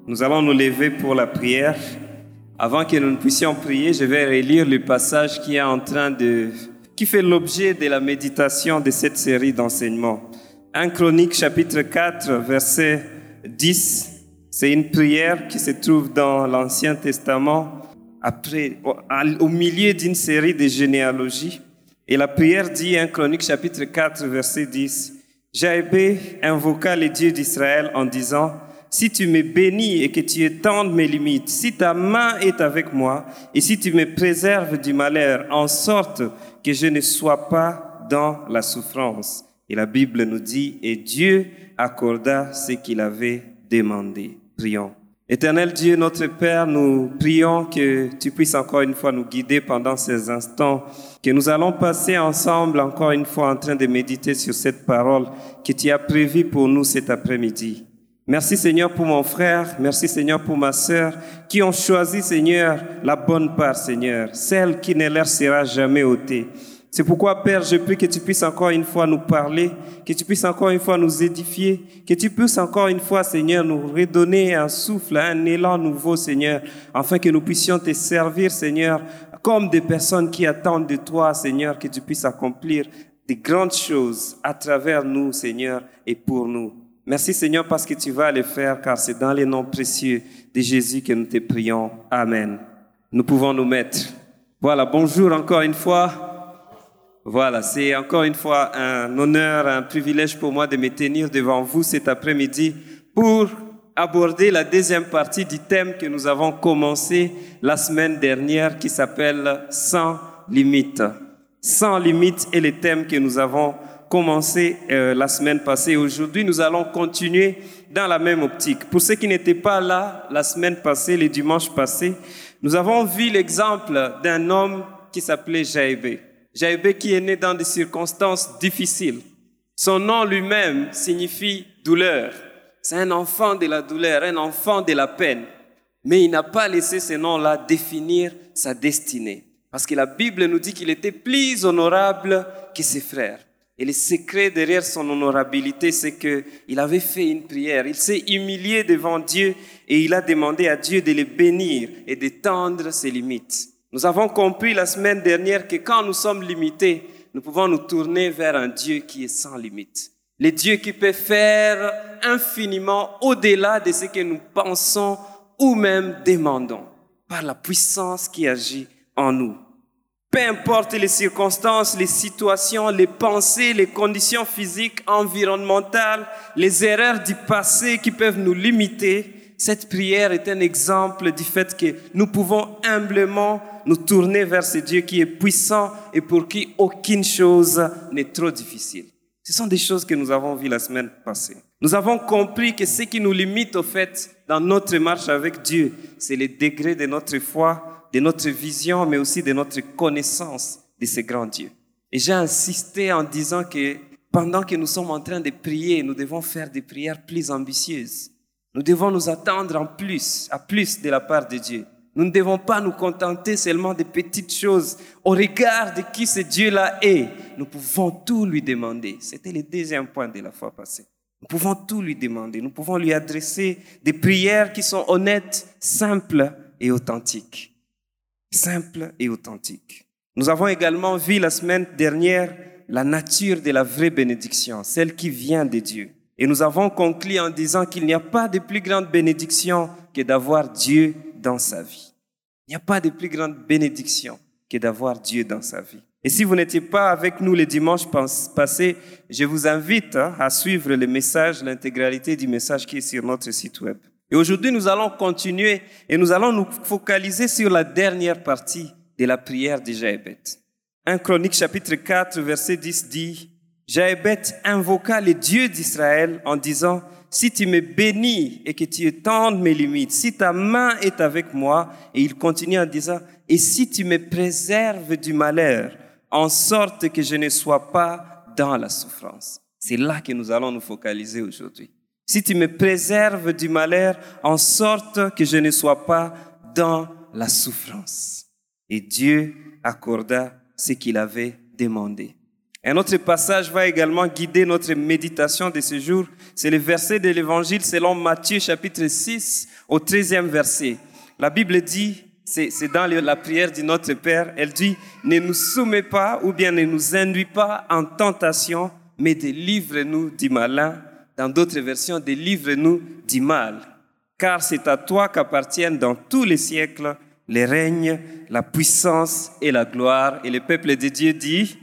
Nous allons nous lever pour la prière. Avant que nous ne puissions prier, je vais relire le passage qui fait l'objet de la méditation de cette série d'enseignements. 1 Chroniques chapitre 4, verset 10. C'est une prière qui se trouve dans l'Ancien Testament, au milieu d'une série de généalogies. Et la prière dit, 1 Chroniques chapitre 4, verset 10, « Jaébé invoqua le Dieu d'Israël en disant, « Si tu me bénis et que tu étendes mes limites, si ta main est avec moi, et si tu me préserves du malheur, en sorte que je ne sois pas dans la souffrance. » Et la Bible nous dit, « Et Dieu accorda ce qu'il avait demandé. » Prions. Éternel Dieu, notre Père, nous prions que tu puisses encore une fois nous guider pendant ces instants, que nous allons passer ensemble encore une fois en train de méditer sur cette parole que tu as prévue pour nous cet après-midi. Merci Seigneur pour mon frère, merci Seigneur pour ma sœur, qui ont choisi Seigneur la bonne part Seigneur, celle qui ne leur sera jamais ôtée. C'est pourquoi, Père, je prie que tu puisses encore une fois nous parler, que tu puisses encore une fois nous édifier, que tu puisses encore une fois, Seigneur, nous redonner un souffle, un élan nouveau, Seigneur, afin que nous puissions te servir, Seigneur, comme des personnes qui attendent de toi, Seigneur, que tu puisses accomplir de grandes choses à travers nous, Seigneur, et pour nous. Merci, Seigneur, parce que tu vas le faire, car c'est dans les noms précieux de Jésus que nous te prions. Amen. Nous pouvons nous mettre. Voilà, bonjour encore une fois. Voilà, c'est encore une fois un honneur, un privilège pour moi de me tenir devant vous cet après-midi pour aborder la deuxième partie du thème que nous avons commencé la semaine dernière qui s'appelle « Sans limites ». Sans limites est le thème que nous avons commencé la semaine passée. Aujourd'hui, nous allons continuer dans la même optique. Pour ceux qui n'étaient pas là la semaine passée, le dimanche passé, nous avons vu l'exemple d'un homme qui s'appelait Jaébé. Jaébé qui est né dans des circonstances difficiles. Son nom lui-même signifie douleur. C'est un enfant de la douleur, un enfant de la peine. Mais il n'a pas laissé ce nom-là définir sa destinée. Parce que la Bible nous dit qu'il était plus honorable que ses frères. Et le secret derrière son honorabilité, c'est qu'il avait fait une prière. Il s'est humilié devant Dieu et il a demandé à Dieu de le bénir et d'étendre ses limites. Nous avons compris la semaine dernière que quand nous sommes limités, nous pouvons nous tourner vers un Dieu qui est sans limite. Le Dieu qui peut faire infiniment au-delà de ce que nous pensons ou même demandons, par la puissance qui agit en nous. Peu importe les circonstances, les situations, les pensées, les conditions physiques, environnementales, les erreurs du passé qui peuvent nous limiter, cette prière est un exemple du fait que nous pouvons humblement nous tourner vers ce Dieu qui est puissant et pour qui aucune chose n'est trop difficile. Ce sont des choses que nous avons vues la semaine passée. Nous avons compris que ce qui nous limite au fait dans notre marche avec Dieu, c'est le degré de notre foi, de notre vision, mais aussi de notre connaissance de ce grand Dieu. Et j'ai insisté en disant que pendant que nous sommes en train de prier, nous devons faire des prières plus ambitieuses. Nous devons nous attendre à plus de la part de Dieu. Nous ne devons pas nous contenter seulement de petites choses. Au regard de qui ce Dieu-là est, nous pouvons tout lui demander. C'était le deuxième point de la fois passée. Nous pouvons tout lui demander. Nous pouvons lui adresser des prières qui sont honnêtes, simples et authentiques. Simples et authentiques. Nous avons également vu la semaine dernière la nature de la vraie bénédiction, celle qui vient de Dieu. Et nous avons conclu en disant qu'il n'y a pas de plus grande bénédiction que d'avoir Dieu dans sa vie. Il n'y a pas de plus grande bénédiction que d'avoir Dieu dans sa vie. Et si vous n'étiez pas avec nous le dimanche passé, je vous invite à suivre le message, l'intégralité du message qui est sur notre site web. Et aujourd'hui, nous allons continuer et nous allons nous focaliser sur la dernière partie de la prière de Jaébé. 1 Chroniques chapitre 4, verset 10 dit « Jaébé invoqua le Dieu d'Israël en disant « Si tu me bénis et que tu étendes mes limites, si ta main est avec moi, et il continue en disant, et si tu me préserves du malheur, en sorte que je ne sois pas dans la souffrance. » C'est là que nous allons nous focaliser aujourd'hui. Si tu me préserves du malheur, en sorte que je ne sois pas dans la souffrance. Et Dieu accorda ce qu'il avait demandé. Un autre passage va également guider notre méditation de ce jour. C'est le verset de l'Évangile selon Matthieu chapitre 6 au 13e verset. La Bible dit, c'est dans la prière de notre Père, elle dit « Ne nous soumets pas ou bien ne nous induis pas en tentation, mais délivre-nous du malin. » Dans d'autres versions, « Délivre-nous du mal. » Car c'est à toi qu'appartiennent dans tous les siècles le règne, la puissance et la gloire. Et le peuple de Dieu dit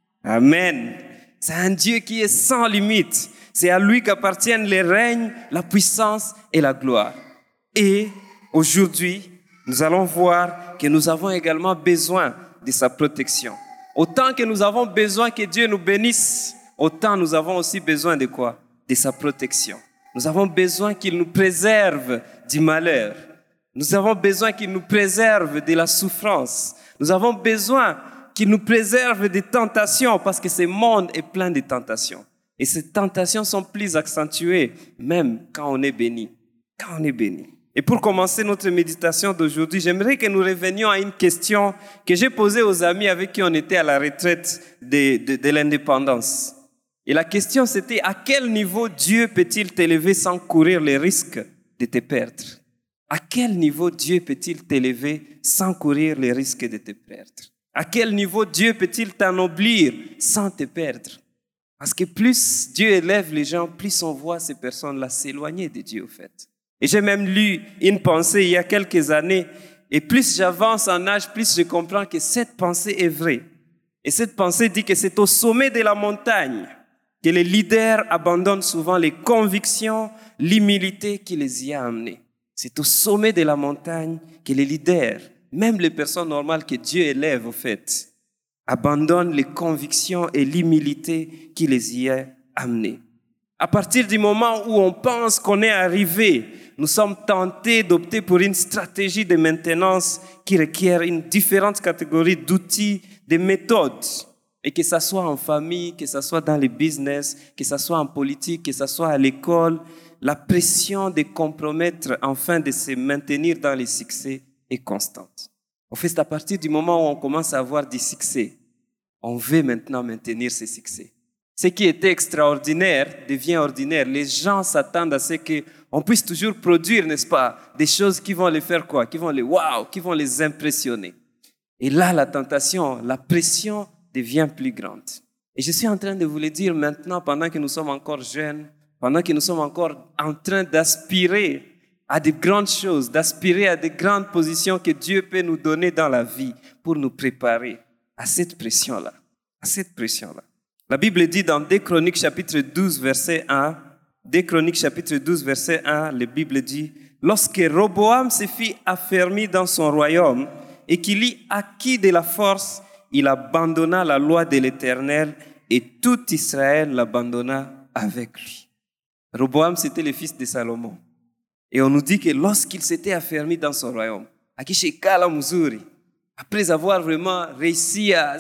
Amen. C'est un Dieu qui est sans limite. C'est à lui qu'appartiennent le règne, la puissance et la gloire. Et aujourd'hui, nous allons voir que nous avons également besoin de sa protection. Autant que nous avons besoin que Dieu nous bénisse, autant nous avons aussi besoin de quoi? De sa protection. Nous avons besoin qu'il nous préserve du malheur. Nous avons besoin qu'il nous préserve de la souffrance. Nous avons besoin qu'il nous préserve des tentations parce que ce monde est plein de tentations. Et ces tentations sont plus accentuées même quand on est béni. Quand on est béni. Et pour commencer notre méditation d'aujourd'hui, j'aimerais que nous revenions à une question que j'ai posée aux amis avec qui on était à la retraite de l'indépendance. Et la question c'était, à quel niveau Dieu peut-il t'élever sans courir le risque de te perdre? À quel niveau Dieu peut-il t'élever sans courir le risque de te perdre? À quel niveau Dieu peut-il t'ennoblir sans te perdre? Parce que plus Dieu élève les gens, plus on voit ces personnes-là s'éloigner de Dieu, au fait. Et j'ai même lu une pensée il y a quelques années, et plus j'avance en âge, plus je comprends que cette pensée est vraie. Et cette pensée dit que c'est au sommet de la montagne que les leaders abandonnent souvent les convictions, l'humilité qui les y a amenés. C'est au sommet de la montagne que les leaders, même les personnes normales que Dieu élève au fait, abandonnent les convictions et l'humilité qui les y a amenés. À partir du moment où on pense qu'on est arrivé, nous sommes tentés d'opter pour une stratégie de maintenance qui requiert une différente catégorie d'outils, de méthodes. Et que ça soit en famille, que ça soit dans les business, que ça soit en politique, que ça soit à l'école, la pression de compromettre afin de se maintenir dans les succès est constante. En fait, c'est à partir du moment où on commence à avoir du succès, on veut maintenant maintenir ces succès. Ce qui était extraordinaire devient ordinaire. Les gens s'attendent à ce qu'on puisse toujours produire, n'est-ce pas, des choses qui vont les faire quoi? Qui vont les wow, qui vont les impressionner. Et là, la tentation, la pression devient plus grande. Et je suis en train de vous le dire maintenant, pendant que nous sommes encore jeunes, pendant que nous sommes encore en train d'aspirer à de grandes choses, d'aspirer à de grandes positions que Dieu peut nous donner dans la vie pour nous préparer à cette pression-là. À cette pression-là. La Bible dit dans 2 Chroniques chapitre 12, verset 1, 2 Chroniques chapitre 12, verset 1, la Bible dit « Lorsque Roboam se fit affermi dans son royaume et qu'il y acquit de la force, il abandonna la loi de l'Éternel et tout Israël l'abandonna avec lui. » Roboam, c'était le fils de Salomon. Et on nous dit que lorsqu'il s'était affermi dans son royaume, Akishekala Muzuri, après avoir vraiment réussi à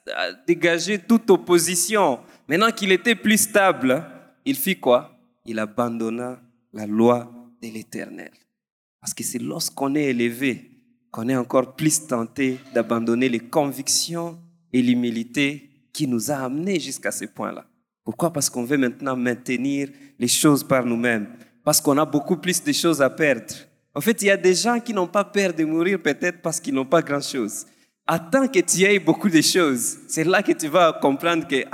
dégager toute opposition, maintenant qu'il était plus stable, il fit quoi? Il abandonna la loi de l'Éternel. Parce que c'est lorsqu'on est élevé qu'on est encore plus tenté d'abandonner les convictions et l'humilité qui nous a amenés jusqu'à ce point-là. Pourquoi? Parce qu'on veut maintenant maintenir les choses par nous-mêmes. Parce qu'on a beaucoup plus de choses à perdre. En fait, il y a des gens qui n'ont pas peur de mourir peut-être parce qu'ils n'ont pas grand-chose. Attends que tu aies beaucoup de choses. C'est là que tu vas comprendre que,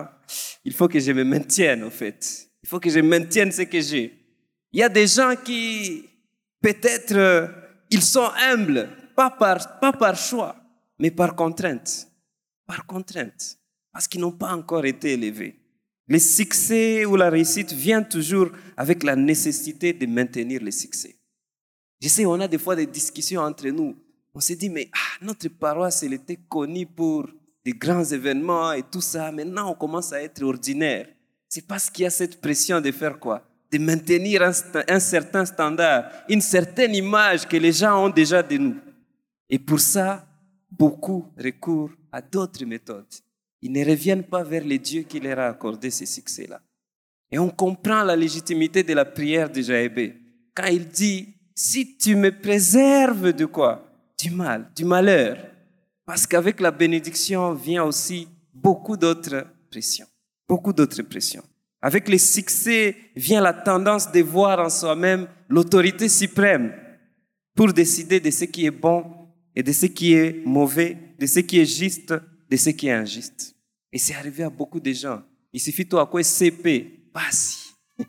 il faut que je me maintienne, en fait. Il faut que je maintienne ce que j'ai. Il y a des gens qui, peut-être, ils sont humbles, pas par choix, mais par contrainte. Par contrainte. Parce qu'ils n'ont pas encore été élevés. Le succès ou la réussite vient toujours avec la nécessité de maintenir le succès. Je sais, on a des fois des discussions entre nous. On se dit, mais notre paroisse, elle était connue pour des grands événements et tout ça. Maintenant, on commence à être ordinaire. C'est parce qu'il y a cette pression de faire quoi? De maintenir un certain standard, une certaine image que les gens ont déjà de nous. Et pour ça, beaucoup recourent à d'autres méthodes. Ils ne reviennent pas vers les dieux qui leur a accordé ces succès-là. Et on comprend la légitimité de la prière de Jaébé. Quand il dit, si tu me préserves de quoi? Du mal, du malheur. Parce qu'avec la bénédiction vient aussi beaucoup d'autres pressions. Beaucoup d'autres pressions. Avec les succès vient la tendance de voir en soi-même l'autorité suprême pour décider de ce qui est bon et de ce qui est mauvais, de ce qui est juste, de ce qui est injuste. Et c'est arrivé à beaucoup de gens. Il suffit toi quoi CP, passe.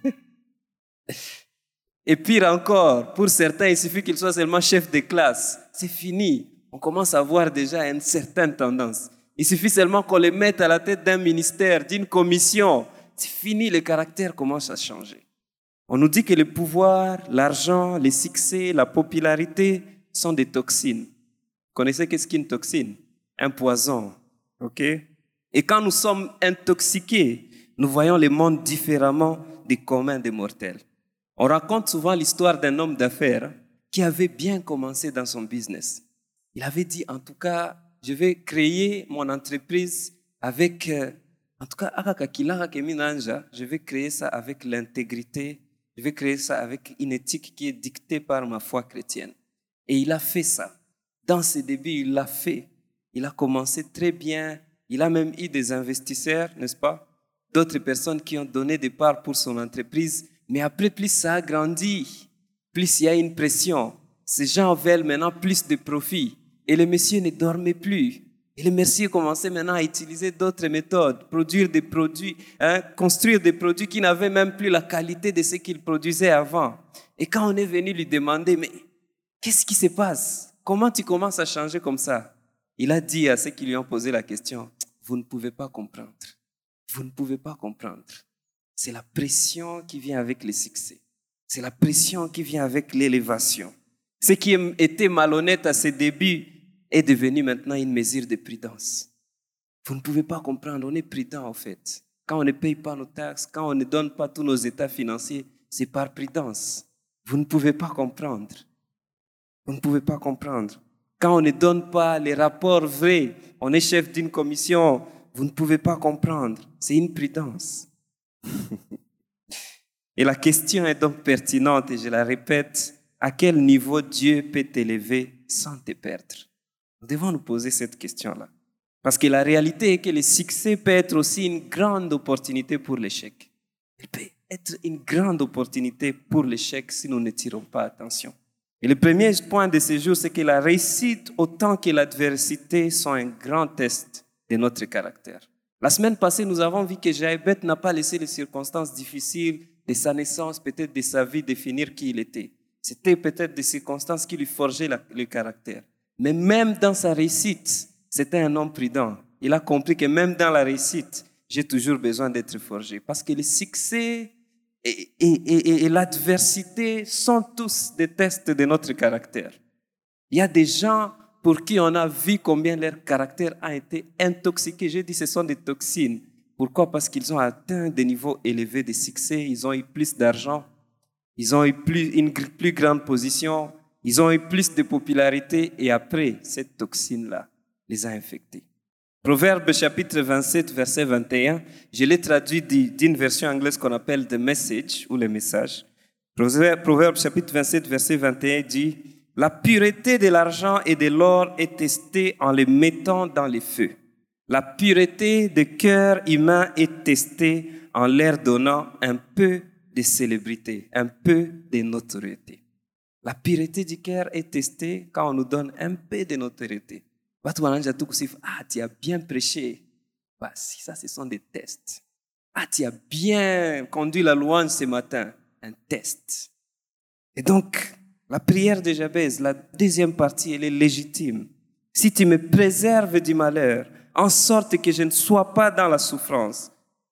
Et pire encore, pour certains, il suffit qu'ils soient seulement chef de classe. C'est fini. On commence à voir déjà une certaine tendance. Il suffit seulement qu'on les mette à la tête d'un ministère, d'une commission. C'est fini, le caractère commence à changer. On nous dit que le pouvoir, l'argent, les succès, la popularité sont des toxines. Vous connaissez qu'est-ce qu'une toxine? Un poison. OK? Et quand nous sommes intoxiqués, nous voyons le monde différemment des communs des mortels. On raconte souvent l'histoire d'un homme d'affaires qui avait bien commencé dans son business. Il avait dit, en tout cas, je vais créer mon entreprise avec, en tout cas, je vais créer ça avec l'intégrité, je vais créer ça avec une éthique qui est dictée par ma foi chrétienne. Et il a fait ça. Dans ses débuts, il l'a fait. Il a commencé très bien. Il a même eu des investisseurs, n'est-ce pas? D'autres personnes qui ont donné des parts pour son entreprise. Mais après, plus ça a grandi, plus il y a une pression. Ces gens veulent maintenant plus de profit. Et le monsieur ne dormait plus. Et le monsieur commençait maintenant à utiliser d'autres méthodes, produire des produits, construire des produits qui n'avaient même plus la qualité de ce qu'il produisait avant. Et quand on est venu lui demander, mais qu'est-ce qui se passe? Comment tu commences à changer comme ça? Il a dit à ceux qui lui ont posé la question, vous ne pouvez pas comprendre. Vous ne pouvez pas comprendre. C'est la pression qui vient avec le succès. C'est la pression qui vient avec l'élévation. Ce qui était malhonnête à ses débuts est devenu maintenant une mesure de prudence. Vous ne pouvez pas comprendre, on est prudent en fait. Quand on ne paye pas nos taxes, quand on ne donne pas tous nos états financiers, c'est par prudence. Vous ne pouvez pas comprendre. Vous ne pouvez pas comprendre. Quand on ne donne pas les rapports vrais, on est chef d'une commission, vous ne pouvez pas comprendre. C'est une prudence. Et la question est donc pertinente et je la répète, à quel niveau Dieu peut t'élever sans te perdre? Nous devons nous poser cette question-là. Parce que la réalité est que le succès peut être aussi une grande opportunité pour l'échec. Il peut être une grande opportunité pour l'échec si nous ne tirons pas attention. Et le premier point de ce jour, c'est que la réussite autant que l'adversité sont un grand test de notre caractère. La semaine passée, nous avons vu que Jaébet n'a pas laissé les circonstances difficiles de sa naissance, peut-être de sa vie, définir qui il était. C'était peut-être des circonstances qui lui forgeaient le caractère. Mais même dans sa réussite, c'était un homme prudent. Il a compris que même dans la réussite, j'ai toujours besoin d'être forgé. Parce que le succès et l'adversité sont tous des tests de notre caractère. Il y a des gens pour qui on a vu combien leur caractère a été intoxiqué. J'ai dit ce sont des toxines. Pourquoi? Parce qu'ils ont atteint des niveaux élevés de succès, ils ont eu plus d'argent, ils ont eu une plus grande position, ils ont eu plus de popularité et après, cette toxine-là les a infectés. Proverbe chapitre 27, verset 21, je l'ai traduit d'une version anglaise qu'on appelle The Message ou le message. Proverbe chapitre 27, verset 21 dit « La pureté de l'argent et de l'or est testée en les mettant dans le feu. La pureté de cœur humain est testée en leur donnant un peu de célébrité, un peu de notoriété. » La pureté du cœur est testée quand on nous donne un peu de notoriété. Ah, tu as bien prêché. Bah, si ça, ce sont des tests. Ah, tu as bien conduit la louange ce matin. Un test. Et donc, la prière de Jabez, la deuxième partie, elle est légitime. Si tu me préserves du malheur, en sorte que je ne sois pas dans la souffrance,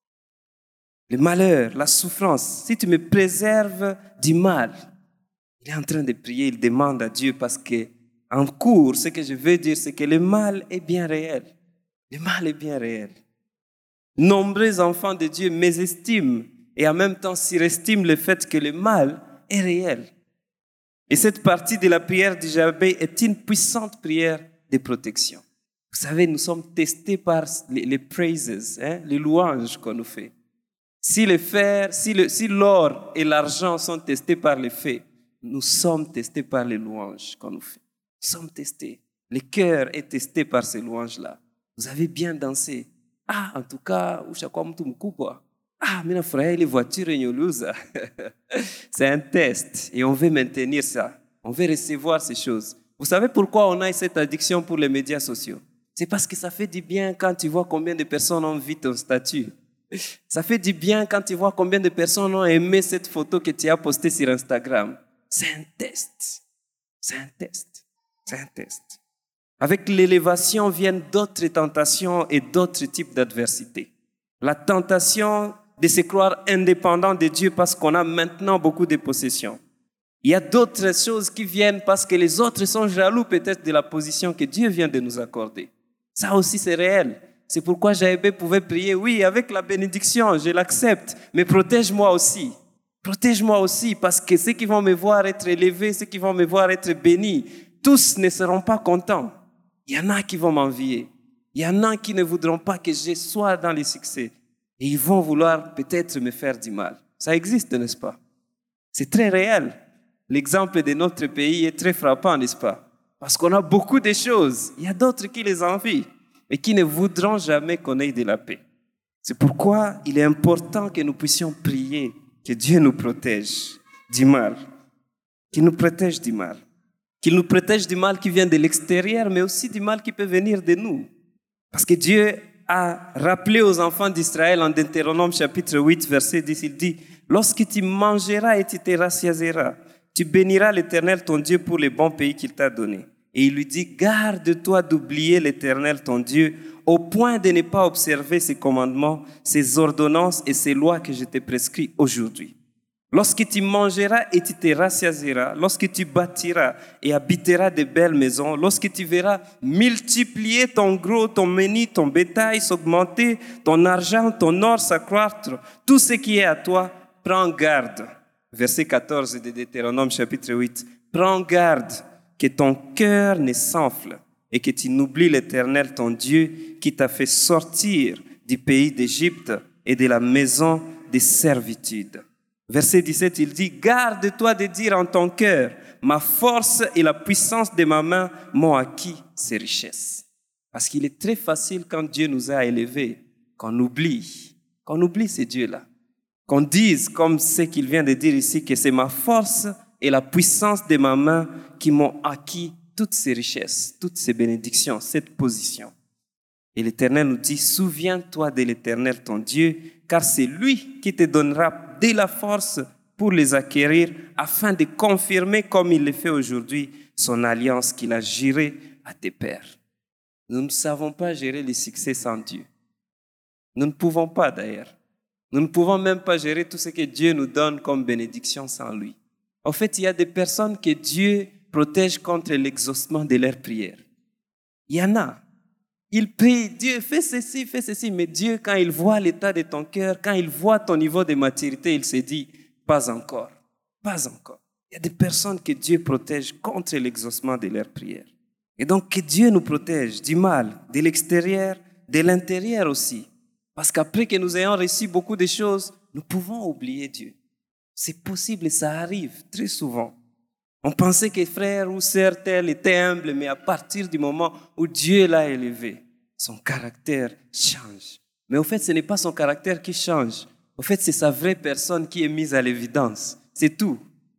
le malheur, la souffrance, si tu me préserves du mal, il est en train de prier, il demande à Dieu parce que en cours, ce que je veux dire, c'est que le mal est bien réel. Le mal est bien réel. Nombreux enfants de Dieu mésestiment et en même temps surestiment le fait que le mal est réel. Et cette partie de la prière de Jabez est une puissante prière de protection. Vous savez, nous sommes testés par les praises, les louanges qu'on nous fait. Si le fer, si l'or et l'argent sont testés par les faits, nous sommes testés par les louanges qu'on nous fait. Nous sommes testés. Le cœur est testé par ces louanges-là. Vous avez bien dansé. Ah, en tout cas, ushakuwa mtu mkubwa. Ah, mimi nafurahia ile voiture yenye uliuza. C'est un test et on veut maintenir ça. On veut recevoir ces choses. Vous savez pourquoi on a cette addiction pour les médias sociaux? C'est parce que ça fait du bien quand tu vois combien de personnes ont vu ton statut. Ça fait du bien quand tu vois combien de personnes ont aimé cette photo que tu as postée sur Instagram. C'est un test. C'est un test. C'est un test. Avec l'élévation viennent d'autres tentations et d'autres types d'adversités. La tentation de se croire indépendant de Dieu parce qu'on a maintenant beaucoup de possessions. Il y a d'autres choses qui viennent parce que les autres sont jaloux peut-être de la position que Dieu vient de nous accorder. Ça aussi, c'est réel. C'est pourquoi Jaébé pouvait prier, oui, avec la bénédiction, je l'accepte, mais protège-moi aussi. Protège-moi aussi, parce que ceux qui vont me voir être élevés, ceux qui vont me voir être bénis, tous ne seront pas contents. Il y en a qui vont m'envier. Il y en a qui ne voudront pas que je sois dans les succès. Et ils vont vouloir peut-être me faire du mal. Ça existe, n'est-ce pas? C'est très réel. L'exemple de notre pays est très frappant, n'est-ce pas? Parce qu'on a beaucoup de choses. Il y a d'autres qui les envient et qui ne voudront jamais qu'on ait de la paix. C'est pourquoi il est important que nous puissions prier, que Dieu nous protège du mal, qu'il nous protège du mal, qu'il nous protège du mal qui vient de l'extérieur, mais aussi du mal qui peut venir de nous. Parce que Dieu a rappelé aux enfants d'Israël en Deutéronome chapitre 8, verset 10, il dit « Lorsque tu mangeras et tu te rassasieras, tu béniras l'Éternel ton Dieu pour les bons pays qu'il t'a donnés. » Et il lui dit, garde-toi d'oublier l'Éternel ton Dieu au point de ne pas observer ses commandements, ses ordonnances et ses lois que je t'ai prescrits aujourd'hui. Lorsque tu mangeras et tu te rassasieras, lorsque tu bâtiras et habiteras de belles maisons, lorsque tu verras multiplier ton gros, ton menu, ton bétail s'augmenter, ton argent, ton or s'accroître, tout ce qui est à toi, prends garde. Verset 14 de Deutéronome chapitre 8. Prends garde que ton cœur ne s'enfle et que tu n'oublies l'Éternel, ton Dieu, qui t'a fait sortir du pays d'Égypte et de la maison de servitude. Verset 17, il dit, garde-toi de dire en ton cœur, ma force et la puissance de ma main m'ont acquis ces richesses. Parce qu'il est très facile quand Dieu nous a élevés, qu'on oublie ces dieux-là. Qu'on dise, comme ce qu'il vient de dire ici, que c'est ma force et la puissance de ma main qui m'ont acquis toutes ces richesses, toutes ces bénédictions, cette position. Et l'Éternel nous dit, souviens-toi de l'Éternel ton Dieu, car c'est lui qui te donnera de la force pour les acquérir, afin de confirmer, comme il le fait aujourd'hui, son alliance qu'il a jurée à tes pères. Nous ne savons pas gérer les succès sans Dieu. Nous ne pouvons pas d'ailleurs. Nous ne pouvons même pas gérer tout ce que Dieu nous donne comme bénédiction sans lui. En fait, il y a des personnes que Dieu protège contre l'exaucement de leurs prières. Il y en a. Ils prient, Dieu, fais ceci, mais Dieu, quand il voit l'état de ton cœur, quand il voit ton niveau de maturité, il se dit, pas encore, pas encore. Il y a des personnes que Dieu protège contre l'exaucement de leurs prières. Et donc, que Dieu nous protège du mal, de l'extérieur, de l'intérieur aussi. Parce qu'après que nous ayons reçu beaucoup de choses, nous pouvons oublier Dieu. C'est possible et ça arrive très souvent. On pensait que frère ou sœur tel était humble, mais à partir du moment où Dieu l'a élevé, son caractère change. Mais au fait, ce n'est pas son caractère qui change. Au fait, c'est sa vraie personne qui est mise à l'évidence. C'est tout.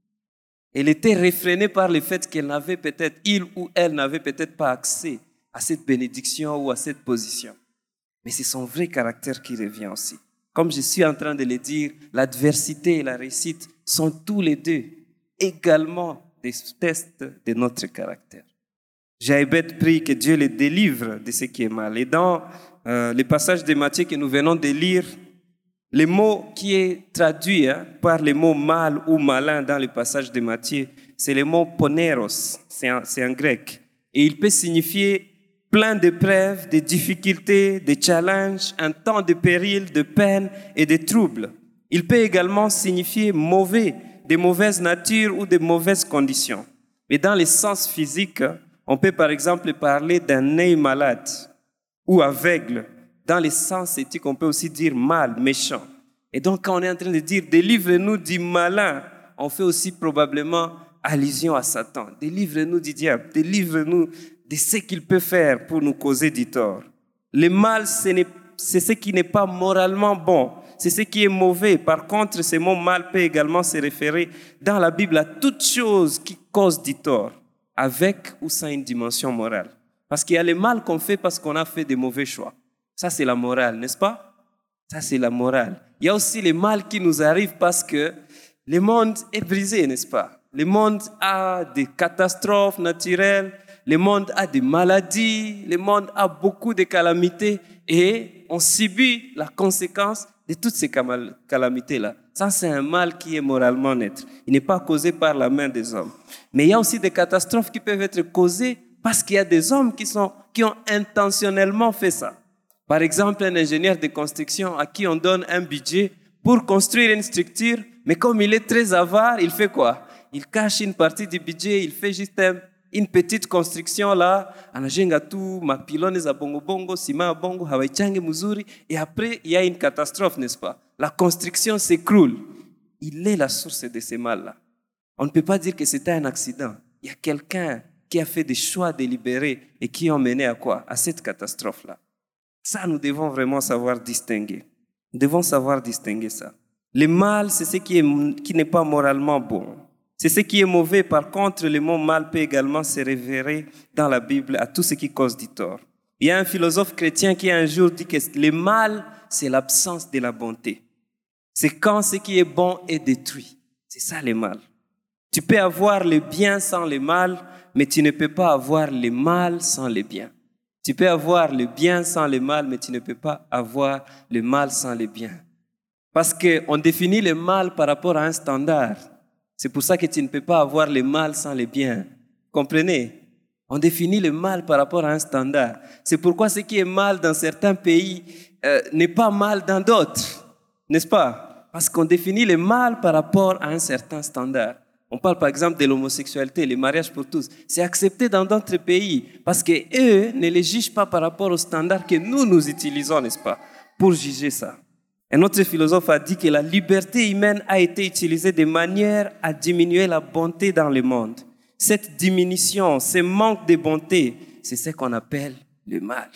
Elle était réfrénée par le fait qu'elle n'avait peut-être, il ou elle n'avait peut-être pas accès à cette bénédiction ou à cette position. Mais c'est son vrai caractère qui revient aussi. Comme je suis en train de le dire, l'adversité et la réussite sont tous les deux également des tests de notre caractère. Jaébé prie que Dieu le délivre de ce qui est mal. Et dans le passage de Matthieu que nous venons de lire, le mot qui est traduit par le mot mal ou malin dans le passage de Matthieu, c'est le mot poneros, c'est en grec. Et il peut signifier plein d'épreuves, de difficultés, de challenges, un temps de péril, de peine et de troubles. Il peut également signifier mauvais, de mauvaise nature ou de mauvaises conditions. Mais dans le sens physique, on peut par exemple parler d'un œil malade ou aveugle. Dans le sens éthique, on peut aussi dire mal, méchant. Et donc quand on est en train de dire « délivre-nous du malin », on fait aussi probablement allusion à Satan. « Délivre-nous du diable, délivre-nous de ce qu'il peut faire pour nous causer du tort. » Le mal, ce n'est ce qui n'est pas moralement bon. C'est ce qui est mauvais. Par contre, ce mot mal peut également se référer dans la Bible à toute chose qui cause du tort, avec ou sans une dimension morale. Parce qu'il y a le mal qu'on fait parce qu'on a fait des mauvais choix. Ça, c'est la morale, n'est-ce pas? Ça, c'est la morale. Il y a aussi le mal qui nous arrive parce que le monde est brisé, n'est-ce pas? Le monde a des catastrophes naturelles, le monde a des maladies, le monde a beaucoup de calamités et on subit la conséquence de toutes ces calamités-là. Ça, c'est un mal qui est moralement neutre. Il n'est pas causé par la main des hommes. Mais il y a aussi des catastrophes qui peuvent être causées parce qu'il y a des hommes qui ont intentionnellement fait ça. Par exemple, un ingénieur de construction à qui on donne un budget pour construire une structure, mais comme il est très avare, il fait quoi? Il cache une partie du budget, il fait juste une petite construction là, anajenga tu mapilone za bongo bongo, ciment bongo, hawaichange muzuri, et après il y a une catastrophe, n'est-ce pas? La construction s'écroule. Il est la source de ces mal-là. On ne peut pas dire que c'était un accident. Il y a quelqu'un qui a fait des choix délibérés et qui ont mené à quoi? À cette catastrophe-là. Ça, nous devons vraiment savoir distinguer. Nous devons savoir distinguer ça. Le mal, c'est ce qui n'est pas moralement bon. C'est ce qui est mauvais. Par contre, le mot mal peut également se référer dans la Bible à tout ce qui cause du tort. Il y a un philosophe chrétien qui un jour dit que le mal, c'est l'absence de la bonté. C'est quand ce qui est bon est détruit. C'est ça le mal. Tu peux avoir le bien sans le mal, mais tu ne peux pas avoir le mal sans le bien. Tu peux avoir le bien sans le mal, mais tu ne peux pas avoir le mal sans le bien. Parce qu'on définit le mal par rapport à un standard. C'est pour ça que tu ne peux pas avoir le mal sans le bien. Comprenez? On définit le mal par rapport à un standard. C'est pourquoi ce qui est mal dans certains pays n'est pas mal dans d'autres. N'est-ce pas? Parce qu'on définit le mal par rapport à un certain standard. On parle par exemple de l'homosexualité, le mariage pour tous. C'est accepté dans d'autres pays parce qu'eux ne les jugent pas par rapport aux standards que nous utilisons, n'est-ce pas, pour juger ça. Un autre philosophe a dit que la liberté humaine a été utilisée de manière à diminuer la bonté dans le monde. Cette diminution, ce manque de bonté, c'est ce qu'on appelle le mal.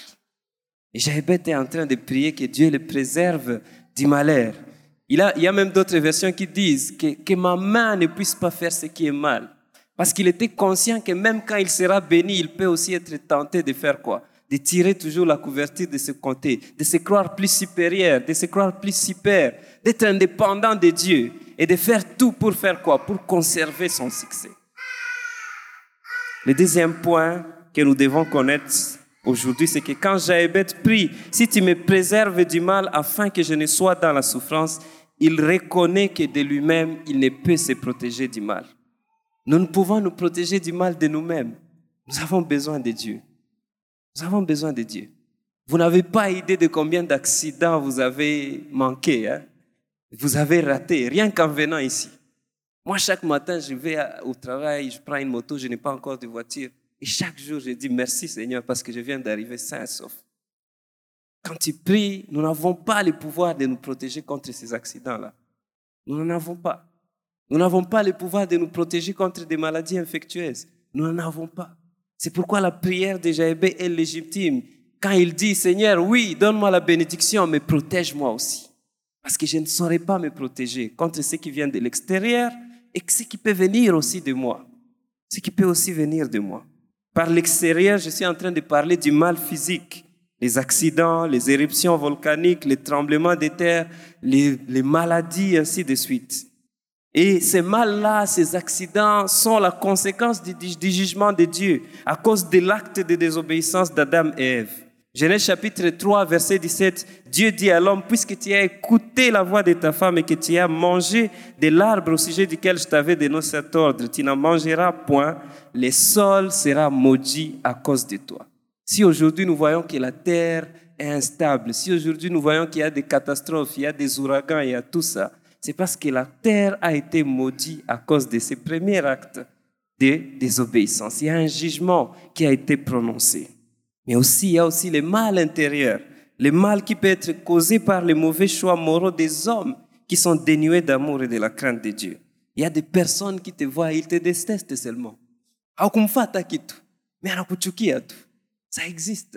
Et Jaébet est en train de prier que Dieu le préserve du malheur. Il y a même d'autres versions qui disent que ma main ne puisse pas faire ce qui est mal. Parce qu'il était conscient que même quand il sera béni, il peut aussi être tenté de faire quoi? De tirer toujours la couverture de ce côté, de se croire plus supérieur, de se croire plus super, d'être indépendant de Dieu et de faire tout pour faire quoi? Pour conserver son succès. Le deuxième point que nous devons connaître aujourd'hui, c'est que quand Jaébet prie, si tu me préserves du mal afin que je ne sois dans la souffrance, il reconnaît que de lui-même, il ne peut se protéger du mal. Nous ne pouvons nous protéger du mal de nous-mêmes. Nous avons besoin de Dieu. Nous avons besoin de Dieu. Vous n'avez pas idée de combien d'accidents vous avez manqué, hein? Vous avez raté, rien qu'en venant ici. Moi, chaque matin, je vais au travail, je prends une moto, je n'ai pas encore de voiture. Et chaque jour, je dis merci Seigneur parce que je viens d'arriver sain et sauf. Quand tu pries, nous n'avons pas le pouvoir de nous protéger contre ces accidents-là. Nous n'en avons pas. Nous n'avons pas le pouvoir de nous protéger contre des maladies infectieuses. Nous n'en avons pas. C'est pourquoi la prière de Jaébet est légitime. Quand il dit, Seigneur, oui, donne-moi la bénédiction, mais protège-moi aussi. Parce que je ne saurais pas me protéger contre ce qui vient de l'extérieur et ce qui peut venir aussi de moi. Ce qui peut aussi venir de moi. Par l'extérieur, je suis en train de parler du mal physique. Les accidents, les éruptions volcaniques, les tremblements de terre, les maladies, ainsi de suite. Et ces mal-là, ces accidents sont la conséquence du jugement de Dieu à cause de l'acte de désobéissance d'Adam et Ève. Genèse chapitre 3, verset 17, Dieu dit à l'homme, puisque tu as écouté la voix de ta femme et que tu as mangé de l'arbre au sujet duquel je t'avais donné cet ordre, tu n'en mangeras point, le sol sera maudit à cause de toi. Si aujourd'hui nous voyons que la terre est instable, si aujourd'hui nous voyons qu'il y a des catastrophes, il y a des ouragans, il y a tout ça, c'est parce que la terre a été maudite à cause de ce premier acte de désobéissance. Il y a un jugement qui a été prononcé. Mais aussi, il y a aussi le mal intérieur, le mal qui peut être causé par les mauvais choix moraux des hommes qui sont dénués d'amour et de la crainte de Dieu. Il y a des personnes qui te voient, ils te détestent seulement. Ça existe.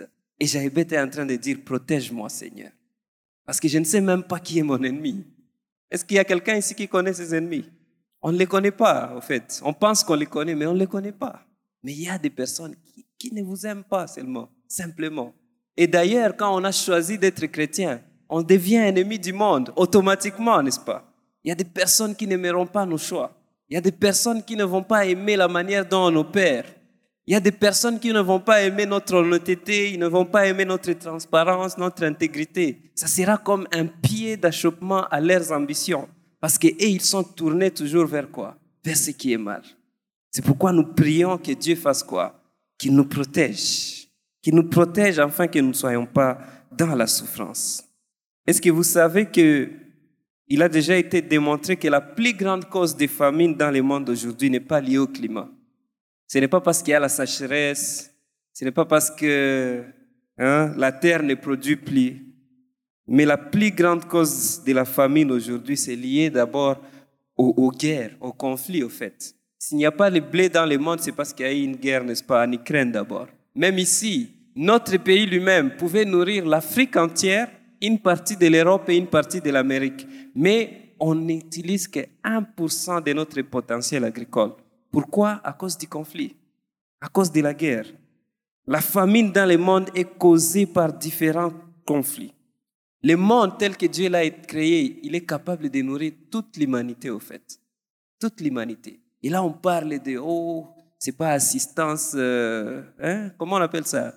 Et Jaïbet était en train de dire, protège-moi, Seigneur. Parce que je ne sais même pas qui est mon ennemi. Est-ce qu'il y a quelqu'un ici qui connaît ses ennemis? On ne les connaît pas, en fait. On pense qu'on les connaît, mais on ne les connaît pas. Mais il y a des personnes qui ne vous aiment pas seulement, simplement. Et d'ailleurs, quand on a choisi d'être chrétien, on devient ennemi du monde, automatiquement, n'est-ce pas? Il y a des personnes qui n'aimeront pas nos choix. Il y a des personnes qui ne vont pas aimer la manière dont on opère. Il y a des personnes qui ne vont pas aimer notre honnêteté, ils ne vont pas aimer notre transparence, notre intégrité. Ça sera comme un pied d'achoppement à leurs ambitions. Parce qu'eux, ils sont tournés toujours vers quoi? Vers ce qui est mal. C'est pourquoi nous prions que Dieu fasse quoi? Qu'il nous protège. Qu'il nous protège afin que nous ne soyons pas dans la souffrance. Est-ce que vous savez qu'il a déjà été démontré que la plus grande cause des famines dans le monde aujourd'hui n'est pas liée au climat? Ce n'est pas parce qu'il y a la sécheresse, ce n'est pas parce que la terre ne produit plus. Mais la plus grande cause de la famine aujourd'hui, c'est lié d'abord aux guerres, aux conflits, au fait. S'il n'y a pas de blé dans le monde, c'est parce qu'il y a eu une guerre, n'est-ce pas, en Ukraine d'abord. Même ici, notre pays lui-même pouvait nourrir l'Afrique entière, une partie de l'Europe et une partie de l'Amérique. Mais on n'utilise que 1% de notre potentiel agricole. Pourquoi? À cause du conflit, à cause de la guerre. La famine dans le monde est causée par différents conflits. Le monde tel que Dieu l'a créé, il est capable de nourrir toute l'humanité, au fait. Toute l'humanité. Et là, on parle de, c'est pas assistance, comment on appelle ça?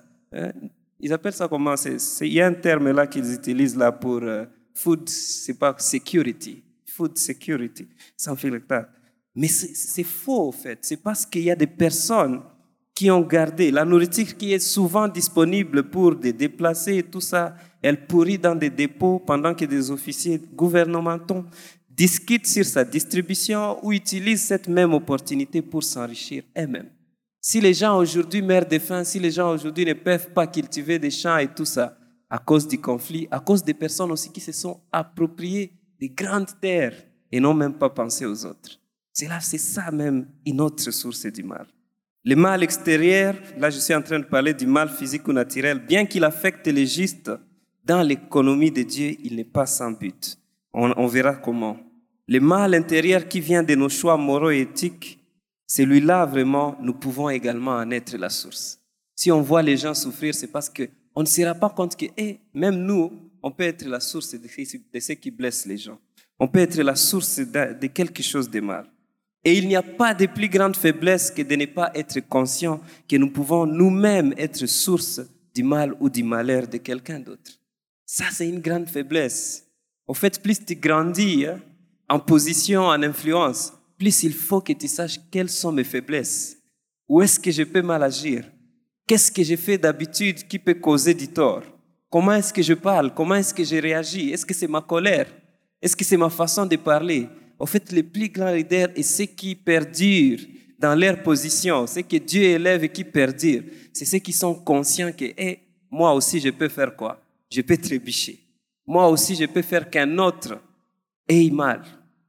Ils appellent ça comment? Il y a un terme là qu'ils utilisent là pour food, c'est pas security. Food security, something like that. Mais c'est faux, en fait. C'est parce qu'il y a des personnes qui ont gardé la nourriture qui est souvent disponible pour des déplacés et tout ça. Elle pourrit dans des dépôts pendant que des officiers gouvernementaux discutent sur sa distribution ou utilisent cette même opportunité pour s'enrichir eux-mêmes. Si les gens aujourd'hui meurent de faim, si les gens aujourd'hui ne peuvent pas cultiver des champs et tout ça, à cause du conflit, à cause des personnes aussi qui se sont appropriées des grandes terres et n'ont même pas pensé aux autres. C'est ça même une autre source du mal. Le mal extérieur, là je suis en train de parler du mal physique ou naturel, bien qu'il affecte les justes, dans l'économie de Dieu, il n'est pas sans but. On verra comment. Le mal intérieur qui vient de nos choix moraux et éthiques, celui-là vraiment, nous pouvons également en être la source. Si on voit les gens souffrir, c'est parce qu'on ne se rend pas compte que même nous, on peut être la source de ce qui blesse les gens. On peut être la source de quelque chose de mal. Et il n'y a pas de plus grande faiblesse que de ne pas être conscient que nous pouvons nous-mêmes être source du mal ou du malheur de quelqu'un d'autre. Ça, c'est une grande faiblesse. En fait, plus tu grandis en position, en influence, plus il faut que tu saches quelles sont mes faiblesses. Où est-ce que je peux mal agir? Qu'est-ce que j'ai fait d'habitude qui peut causer du tort? Comment est-ce que je parle? Comment est-ce que je réagis? Est-ce que c'est ma colère? Est-ce que c'est ma façon de parler? En fait, les plus grands leaders et ceux qui perdurent dans leur position, ceux que Dieu élève et qui perdurent, c'est ceux qui sont conscients que moi aussi je peux faire quoi? Je peux trébucher. Moi aussi je peux faire qu'un autre ait mal.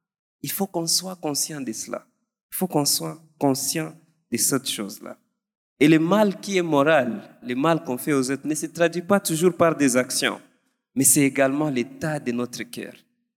Il faut qu'on soit conscient de cela. Il faut qu'on soit conscient de cette chose-là. Et le mal qui est moral, le mal qu'on fait aux autres, ne se traduit pas toujours par des actions, mais c'est également l'état de notre cœur.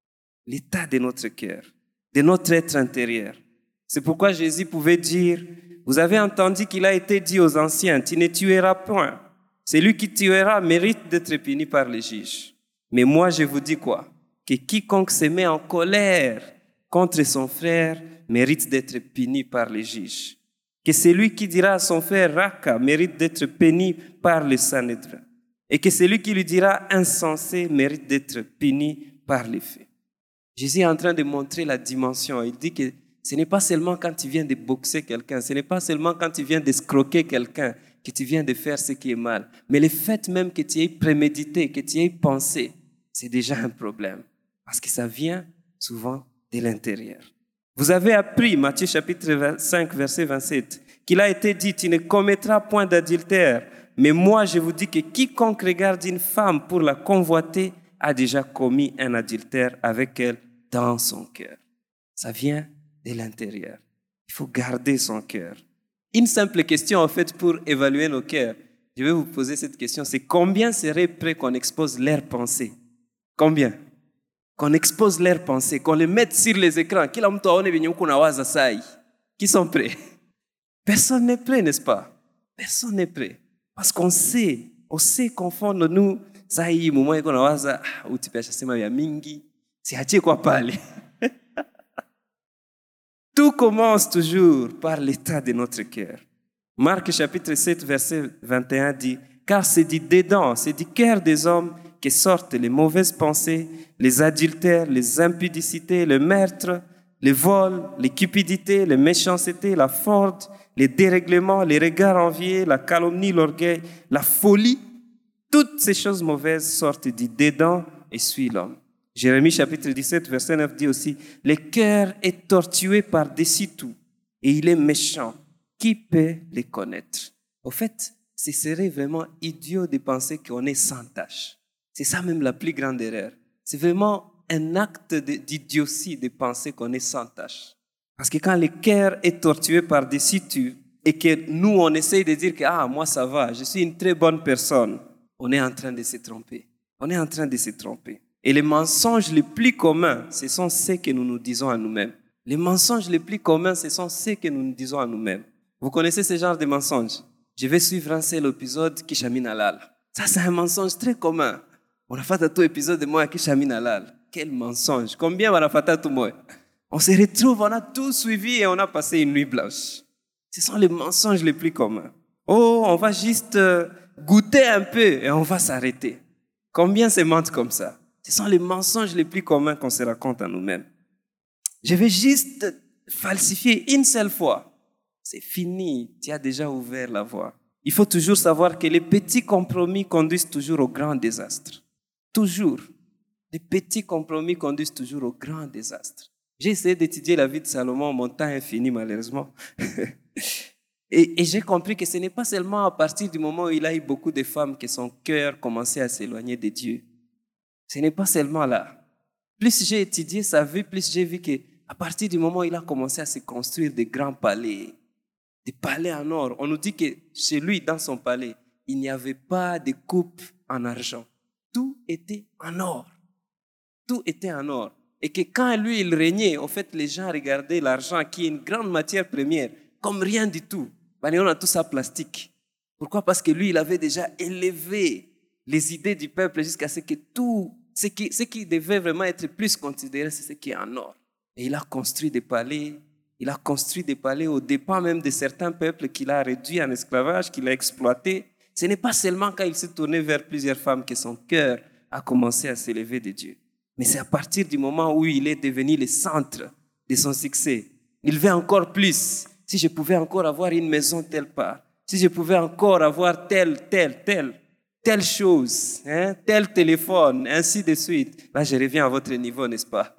L'état de notre cœur, de notre être intérieur. C'est pourquoi Jésus pouvait dire, vous avez entendu qu'il a été dit aux anciens, tu ne tueras point. Celui qui tuera mérite d'être puni par les juges. Mais moi, je vous dis quoi? Que quiconque se met en colère contre son frère mérite d'être puni par les juges. Que celui qui dira à son frère Raka mérite d'être puni par le Sanhédrin. Et que celui qui lui dira insensé mérite d'être puni par les faits. Jésus est en train de montrer la dimension. Il dit que ce n'est pas seulement quand tu viens de boxer quelqu'un, ce n'est pas seulement quand tu viens d'escroquer quelqu'un que tu viens de faire ce qui est mal. Mais le fait même que tu aies prémédité, que tu aies pensé, c'est déjà un problème. Parce que ça vient souvent de l'intérieur. Vous avez appris, Matthieu chapitre 5, verset 27, qu'il a été dit, tu ne commettras point d'adultère. Mais moi, je vous dis que quiconque regarde une femme pour la convoiter a déjà commis un adultère avec elle dans son cœur. Ça vient de l'intérieur. Il faut garder son cœur. Une simple question, en fait, pour évaluer nos cœurs. Je vais vous poser cette question. C'est combien seraient prêts qu'on expose leurs pensées? Combien? Qu'on expose leurs pensées, qu'on les mette sur les écrans. Qui sont prêts? Personne n'est prêt, n'est-ce pas? Personne n'est prêt. Parce qu'on sait confondre nous. Tout commence toujours par l'état de notre cœur. Marc chapitre 7, verset 21 dit « Car c'est du dedans, c'est du cœur des hommes que sortent les mauvaises pensées, les adultères, les impudicités, le meurtre, les vols, les cupidités, les méchancetés, la fraude, les dérèglements, les regards enviés, la calomnie, l'orgueil, la folie. Toutes ces choses mauvaises sortent du dedans et suivent l'homme. » Jérémie chapitre 17, verset 9 dit aussi « Le cœur est tortué par-dessus tout et il est méchant. Qui peut les connaître? » Au fait, ce serait vraiment idiot de penser qu'on est sans tâche. C'est ça même la plus grande erreur. C'est vraiment un acte d'idiotie de penser qu'on est sans tâche. Parce que quand le cœur est tortué par-dessus tout et que nous, on essaye de dire que « Ah, moi ça va, je suis une très bonne personne », on est en train de se tromper. On est en train de se tromper. Et les mensonges les plus communs, ce sont ceux que nous nous disons à nous-mêmes. Les mensonges les plus communs, ce sont ceux que nous nous disons à nous-mêmes. Vous connaissez ce genre de mensonges? Je vais suivre un seul épisode qui chamine halal. Ça, c'est un mensonge très commun. On a fait tout épisode de moi qui chamine halal. Quel mensonge! Combien on a fait tout moi? On se retrouve, on a tout suivi et on a passé une nuit blanche. Ce sont les mensonges les plus communs. Oh, on va juste goûter un peu et on va s'arrêter. Combien se mentent comme ça? Ce sont les mensonges les plus communs qu'on se raconte à nous-mêmes. Je vais juste falsifier une seule fois. C'est fini, tu as déjà ouvert la voie. Il faut toujours savoir que les petits compromis conduisent toujours au grand désastre. Toujours. Les petits compromis conduisent toujours au grand désastre. J'ai essayé d'étudier la vie de Salomon, mon temps est fini malheureusement. Et j'ai compris que ce n'est pas seulement à partir du moment où il a eu beaucoup de femmes que son cœur commençait à s'éloigner de Dieu. Ce n'est pas seulement là. Plus j'ai étudié sa vie, plus j'ai vu qu'à partir du moment où il a commencé à se construire des grands palais, des palais en or, on nous dit que chez lui, dans son palais, il n'y avait pas de coupe en argent. Tout était en or. Tout était en or. Et que quand lui, il régnait, en fait, les gens regardaient l'argent, qui est une grande matière première, comme rien du tout. On a tout ça plastique. Pourquoi? Parce que lui, il avait déjà élevé les idées du peuple jusqu'à ce que tout, ce qui devait vraiment être plus considéré, c'est ce qui est en or. Et il a construit des palais. Il a construit des palais au dépens même de certains peuples qu'il a réduits en esclavage, qu'il a exploités. Ce n'est pas seulement quand il s'est tourné vers plusieurs femmes que son cœur a commencé à s'élever de Dieu. Mais c'est à partir du moment où il est devenu le centre de son succès. Il veut encore plus. Si je pouvais encore avoir une maison telle part, si je pouvais encore avoir telle chose, tel téléphone, ainsi de suite. Là, je reviens à votre niveau, n'est-ce pas?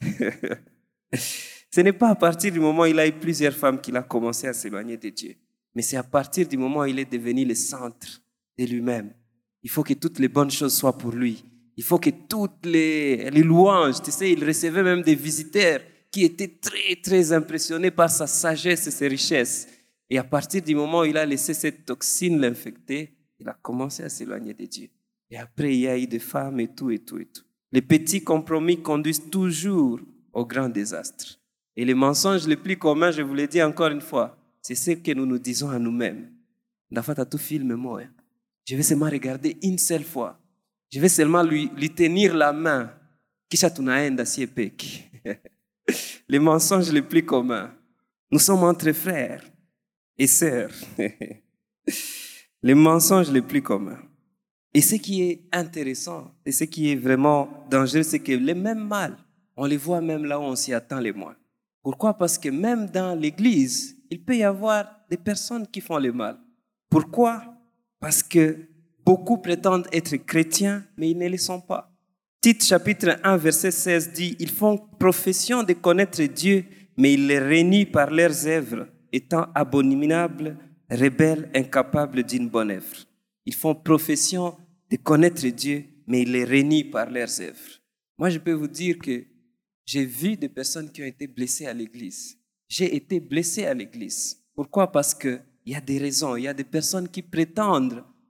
Ce n'est pas à partir du moment où il a eu plusieurs femmes qu'il a commencé à s'éloigner de Dieu. Mais c'est à partir du moment où il est devenu le centre de lui-même. Il faut que toutes les bonnes choses soient pour lui. Il faut que toutes les louanges, tu sais, il recevait même des visiteurs qui étaient très, très impressionnés par sa sagesse et ses richesses. Et à partir du moment où il a laissé cette toxine l'infecter, il a commencé à s'éloigner de Dieu. Et après, il y a eu des femmes et tout. Les petits compromis conduisent toujours au grand désastre. Et les mensonges les plus communs, je vous l'ai dit encore une fois, c'est ce que nous nous disons à nous-mêmes. Je vais seulement regarder une seule fois. Je vais seulement lui tenir la main. Les mensonges les plus communs. Nous sommes entre frères et sœurs. Les mensonges les plus communs. Et ce qui est intéressant, et ce qui est vraiment dangereux, c'est que les mêmes mal, on les voit même là où on s'y attend les moins. Pourquoi? Parce que même dans l'église, il peut y avoir des personnes qui font le mal. Pourquoi? Parce que beaucoup prétendent être chrétiens, mais ils ne le sont pas. Tite chapitre 1, verset 16 dit « Ils font profession de connaître Dieu, mais ils les renient par leurs œuvres, étant abominables, rebelles, incapables d'une bonne œuvre. » Ils font profession de connaître Dieu, mais ils les renient par leurs œuvres. Moi, je peux vous dire que j'ai vu des personnes qui ont été blessées à l'église. J'ai été blessé à l'église. Pourquoi? Parce qu'il y a des raisons. Il y a des personnes qui prétendent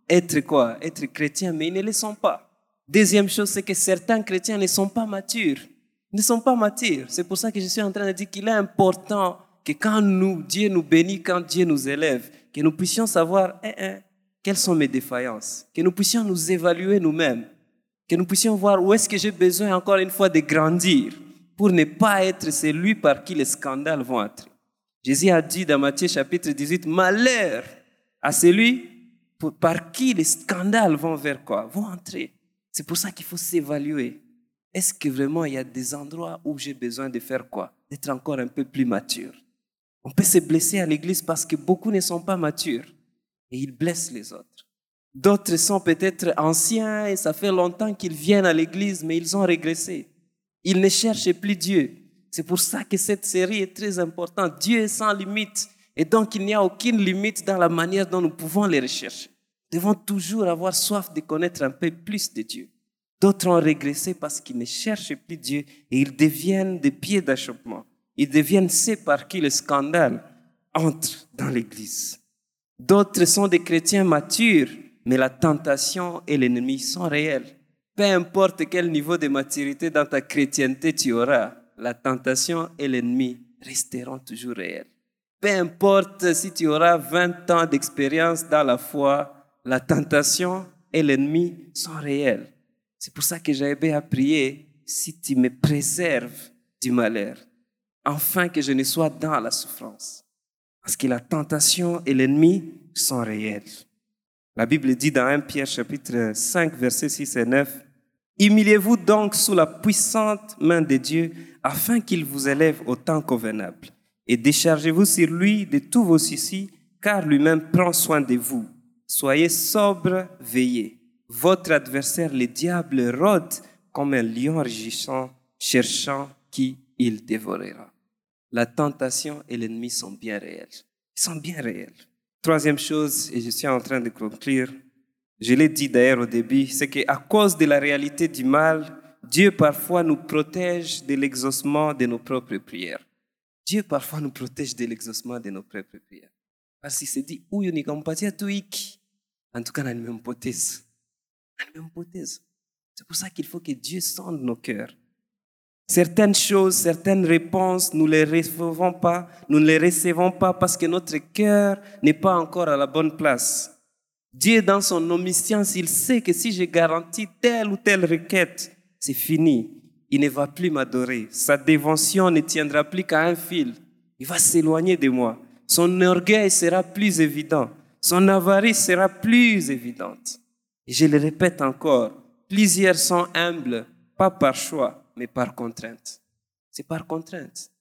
être quoi? Être chrétien, mais ils ne le sont pas. Deuxième chose, c'est que certains chrétiens ne sont pas matures. Ils ne sont pas matures. C'est pour ça que je suis en train de dire qu'il est important que quand Dieu nous bénit, quand Dieu nous élève, que nous puissions savoir quelles sont mes défaillances, que nous puissions nous évaluer nous-mêmes, que nous puissions voir où est-ce que j'ai besoin encore une fois de grandir pour ne pas être celui par qui les scandales vont être. Jésus a dit dans Matthieu chapitre 18, malheur à celui par qui les scandales vont vers quoi? Vont entrer. C'est pour ça qu'il faut s'évaluer. Est-ce que vraiment il y a des endroits où j'ai besoin de faire quoi? D'être encore un peu plus mature. On peut se blesser à l'église parce que beaucoup ne sont pas matures et ils blessent les autres. D'autres sont peut-être anciens et ça fait longtemps qu'ils viennent à l'église, mais ils ont régressé. Ils ne cherchent plus Dieu. C'est pour ça que cette série est très importante. Dieu est sans limite. Et donc, il n'y a aucune limite dans la manière dont nous pouvons les rechercher. Nous devons toujours avoir soif de connaître un peu plus de Dieu. D'autres ont régressé parce qu'ils ne cherchent plus Dieu et ils deviennent des pieds d'achoppement. Ils deviennent ceux par qui le scandale entre dans l'église. D'autres sont des chrétiens matures, mais la tentation et l'ennemi sont réels. Peu importe quel niveau de maturité dans ta chrétienté tu auras, la tentation et l'ennemi resteront toujours réels. Peu importe si tu auras 20 ans d'expérience dans la foi, la tentation et l'ennemi sont réels. C'est pour ça que j'avais à prier, si tu me préserves du malheur, afin que je ne sois dans la souffrance. Parce que la tentation et l'ennemi sont réels. La Bible dit dans 1 Pierre chapitre 5, versets 6 et 9, « Humiliez-vous donc sous la puissante main de Dieu, afin qu'il vous élève au temps convenable. Et déchargez-vous sur lui de tous vos soucis, car lui-même prend soin de vous. Soyez sobres, veillez. Votre adversaire, le diable, rôde comme un lion rugissant, cherchant qui il dévorera. » La tentation et l'ennemi sont bien réels. Ils sont bien réels. Troisième chose, et je suis en train de conclure, je l'ai dit d'ailleurs au début, c'est qu'à cause de la réalité du mal, Dieu parfois nous protège de l'exaucement de nos propres prières. Dieu parfois nous protège de l'exaucement de nos propres prières. Parce qu'il se dit, huyu nikampatia tu hiki, en tout cas nimempoteza. C'est pour ça qu'il faut que Dieu sonde nos cœurs. Certaines choses, certaines réponses, nous ne les recevons pas parce que notre cœur n'est pas encore à la bonne place. Dieu, dans son omniscience, il sait que si je garantis telle ou telle requête, c'est fini. Il ne va plus m'adorer. Sa dévotion ne tiendra plus qu'à un fil. Il va s'éloigner de moi. Son orgueil sera plus évident. Son avarice sera plus évidente. Et je le répète encore, plusieurs sont humbles, pas par choix, mais par contrainte. C'est par contrainte.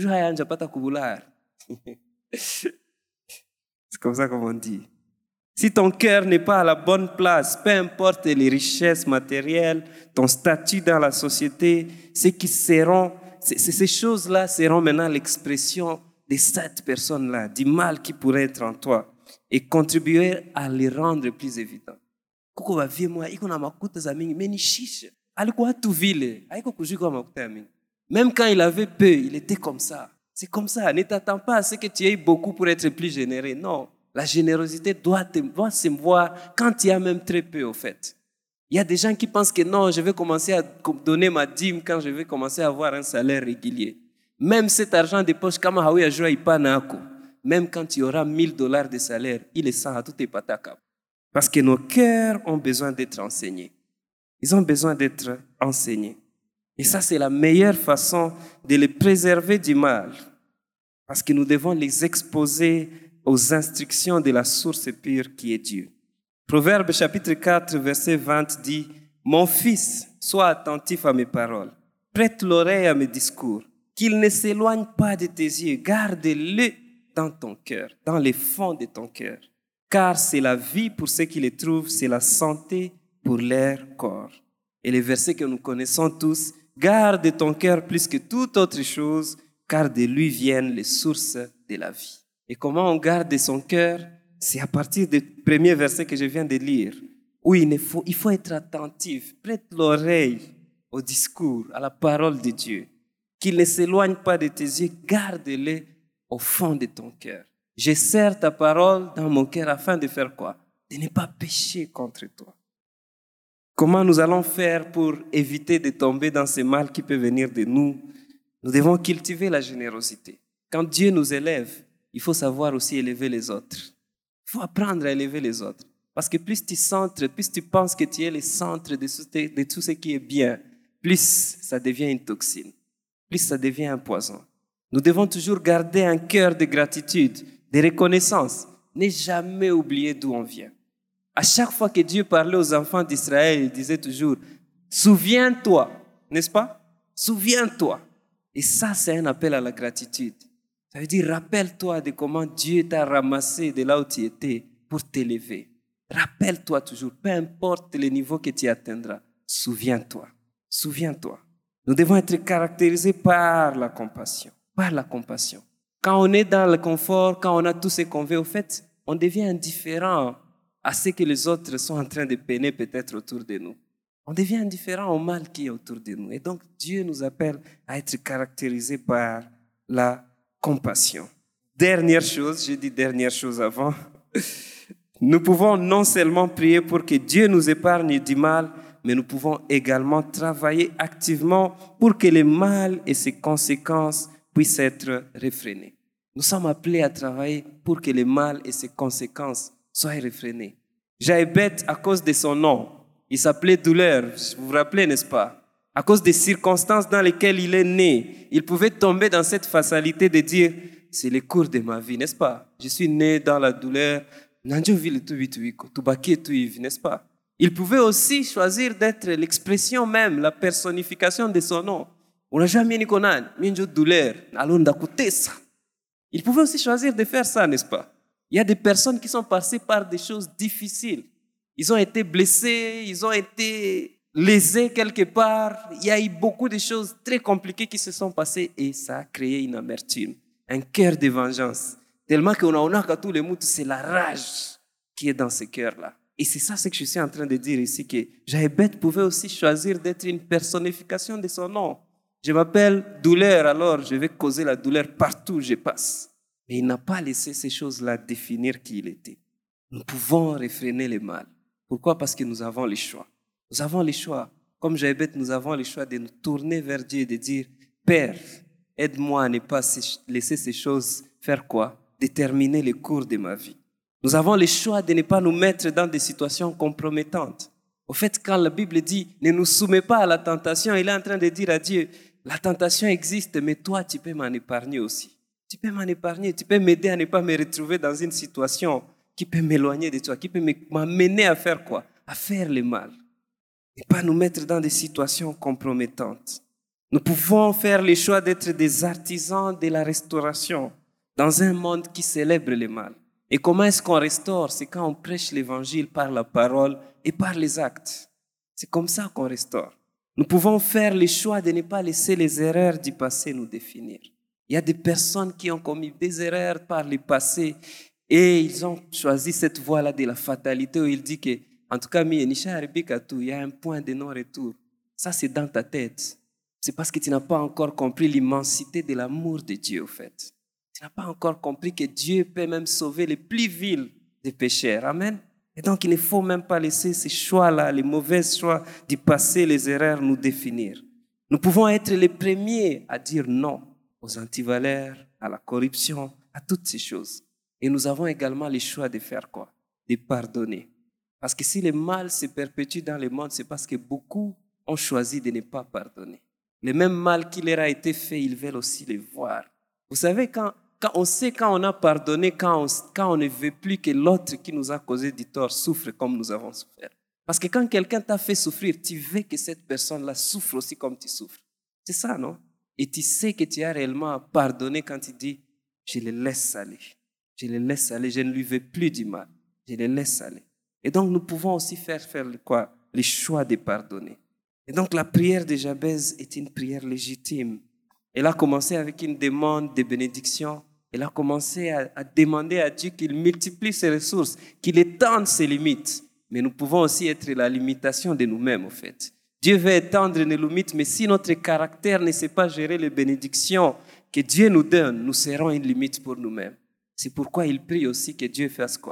C'est comme ça qu'on dit. Si ton cœur n'est pas à la bonne place, peu importe les richesses matérielles, ton statut dans la société, ces choses-là seront maintenant l'expression de cette personne-là, du mal qui pourrait être en toi, et contribuer à les rendre plus évidents. Même quand il avait peu, il était comme ça. C'est comme ça. Ne t'attends pas à ce que tu aies beaucoup pour être plus généreux. Non. La générosité doit se voir quand il y a même très peu, au fait. Il y a des gens qui pensent que non, je vais commencer à donner ma dîme quand je vais commencer à avoir un salaire régulier. Même cet argent de poche, même quand tu auras $1000 de salaire, il est sans à tout tes patakas. Parce que nos cœurs ont besoin d'être enseignés. Ils ont besoin d'être enseignés. Et ça, c'est la meilleure façon de les préserver du mal. Parce que nous devons les exposer aux instructions de la source pure qui est Dieu. Proverbe chapitre 4, verset 20 dit « Mon fils, sois attentif à mes paroles, prête l'oreille à mes discours, qu'il ne s'éloigne pas de tes yeux, garde-le dans ton cœur, dans les fonds de ton cœur, car c'est la vie pour ceux qui les trouvent, c'est la santé pour leur corps. » Et les versets que nous connaissons tous, « Garde ton cœur plus que toute autre chose, car de lui viennent les sources de la vie. » Et comment on garde son cœur? C'est à partir du premier verset que je viens de lire, où il faut être attentif, prête l'oreille au discours, à la parole de Dieu. Qu'il ne s'éloigne pas de tes yeux, garde-le au fond de ton cœur. Je serre ta parole dans mon cœur afin de faire quoi? de ne pas pécher contre toi. Comment nous allons faire pour éviter de tomber dans ce mal qui peut venir de nous? Nous devons cultiver la générosité. Quand Dieu nous élève, il faut savoir aussi élever les autres. Il faut apprendre à élever les autres. Parce que plus tu centres, plus tu penses que tu es le centre de tout ce qui est bien, plus ça devient une toxine, plus ça devient un poison. Nous devons toujours garder un cœur de gratitude, de reconnaissance. Ne jamais oublier d'où on vient. À chaque fois que Dieu parlait aux enfants d'Israël, il disait toujours « Souviens-toi », n'est-ce pas? « Souviens-toi ». Et ça, c'est un appel à la gratitude. Ça veut dire, rappelle-toi de comment Dieu t'a ramassé de là où tu étais pour t'élever. Rappelle-toi toujours, peu importe le niveau que tu atteindras, souviens-toi, souviens-toi. Nous devons être caractérisés par la compassion, par la compassion. Quand on est dans le confort, quand on a tout ce qu'on veut, au fait, on devient indifférent à ce que les autres sont en train de peiner peut-être autour de nous. On devient indifférent au mal qui est autour de nous. Et donc, Dieu nous appelle à être caractérisés par la compassion. Dernière chose, j'ai dit dernière chose avant. Nous pouvons non seulement prier pour que Dieu nous épargne du mal, mais nous pouvons également travailler activement pour que le mal et ses conséquences puissent être réfrénés. Nous sommes appelés à travailler pour que le mal et ses conséquences soient réfrénés. Jaébet, à cause de son nom, il s'appelait douleur, vous vous rappelez, n'est-ce pas? À cause des circonstances dans lesquelles il est né, il pouvait tomber dans cette fatalité de dire « c'est le cours de ma vie, n'est-ce pas? Je suis né dans la douleur, n'est-ce pas? » Il pouvait aussi choisir d'être l'expression même, la personnification de son nom. Il pouvait aussi choisir de faire ça, n'est-ce pas? Il y a des personnes qui sont passées par des choses difficiles. Ils ont été blessés, ils ont été lésés quelque part. Il y a eu beaucoup de choses très compliquées qui se sont passées et ça a créé une amertume, un cœur de vengeance. Tellement qu'on a qu'à tous les mots, c'est la rage qui est dans ce cœur-là. Et c'est ça ce que je suis en train de dire ici, que Jaébet pouvait aussi choisir d'être une personnification de son nom. Je m'appelle douleur, alors je vais causer la douleur partout où je passe. Mais il n'a pas laissé ces choses-là définir qui il était. Nous pouvons réfréner le mal. Pourquoi? Parce que nous avons le choix. Nous avons le choix. Comme Jaébet, nous avons le choix de nous tourner vers Dieu et de dire « Père, aide-moi à ne pas laisser ces choses faire quoi? Déterminer le cours de ma vie. » Nous avons le choix de ne pas nous mettre dans des situations compromettantes. Au fait, quand la Bible dit « Ne nous soumets pas à la tentation », il est en train de dire à Dieu « La tentation existe, mais toi, tu peux m'en épargner aussi. Tu peux m'en épargner, tu peux m'aider à ne pas me retrouver dans une situation qui peut m'éloigner de toi, qui peut m'amener à faire quoi? À faire le mal. Et pas nous mettre dans des situations compromettantes. Nous pouvons faire le choix d'être des artisans de la restauration dans un monde qui célèbre le mal. Et comment est-ce qu'on restaure? C'est quand on prêche l'évangile par la parole et par les actes. C'est comme ça qu'on restaure. Nous pouvons faire le choix de ne pas laisser les erreurs du passé nous définir. Il y a des personnes qui ont commis des erreurs par le passé et ils ont choisi cette voie-là de la fatalité où il dit que, en tout cas, il y a un point de non-retour. Ça, c'est dans ta tête. C'est parce que tu n'as pas encore compris l'immensité de l'amour de Dieu, au fait. Tu n'as pas encore compris que Dieu peut même sauver les plus vils des pécheurs. Amen. Et donc, il ne faut même pas laisser ces choix-là, les mauvais choix du passé, les erreurs nous définir. Nous pouvons être les premiers à dire non aux antivaleurs, à la corruption, à toutes ces choses. Et nous avons également le choix de faire quoi? De pardonner. Parce que si le mal se perpétue dans le monde, c'est parce que beaucoup ont choisi de ne pas pardonner. Le même mal qui leur a été fait, ils veulent aussi le voir. Vous savez, quand on sait quand on a pardonné, quand on ne veut plus que l'autre qui nous a causé du tort souffre comme nous avons souffert. Parce que quand quelqu'un t'a fait souffrir, tu veux que cette personne-là souffre aussi comme tu souffres. C'est ça, non? Et tu sais que tu as réellement pardonné quand tu dis « je le laisse aller. Je le laisse aller, je ne lui veux plus du mal. Je le laisse aller. » Et donc, nous pouvons aussi faire quoi? Le choix de pardonner. Et donc, la prière de Jabez est une prière légitime. Elle a commencé avec une demande de bénédiction. Elle a commencé à demander à Dieu qu'il multiplie ses ressources, qu'il étende ses limites. Mais nous pouvons aussi être la limitation de nous-mêmes, au fait. Dieu veut étendre nos limites, mais si notre caractère ne sait pas gérer les bénédictions que Dieu nous donne, nous serons une limite pour nous-mêmes. C'est pourquoi il prie aussi que Dieu fasse quoi?